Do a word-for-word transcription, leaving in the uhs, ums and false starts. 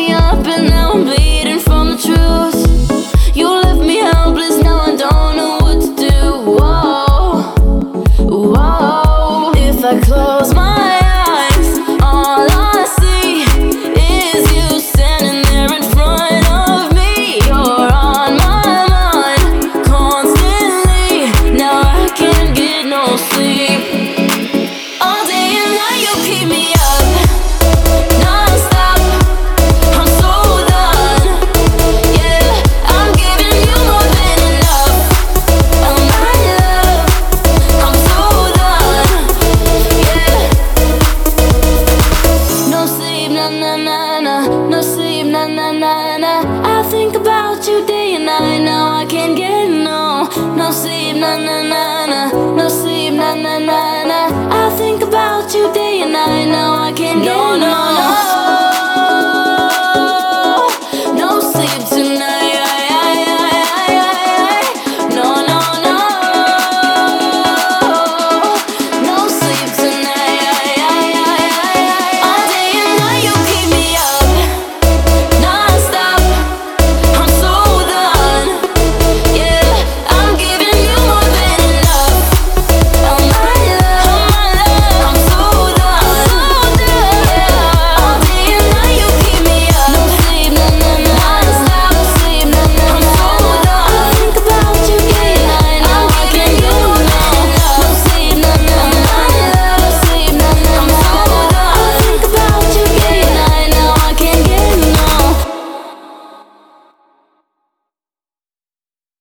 me up and now I'm bleeding from the truth. You left me helpless, now I don't know what to do. Whoa, whoa. If I close my eyes, all I see is you standing there in front of me. You're on my mind constantly. Now I can't get no sleep. All day and night you keep me up, non-stop. I'm so done. Yeah, I'm giving you more than enough. Oh my love, I'm so done. Yeah. No sleep, na na na na. No sleep, na na na na. I think about you day and night. Now I can't get no. No sleep, na na na na. No sleep, na na na na. I think about you day and night. Now I can't get no, no, no.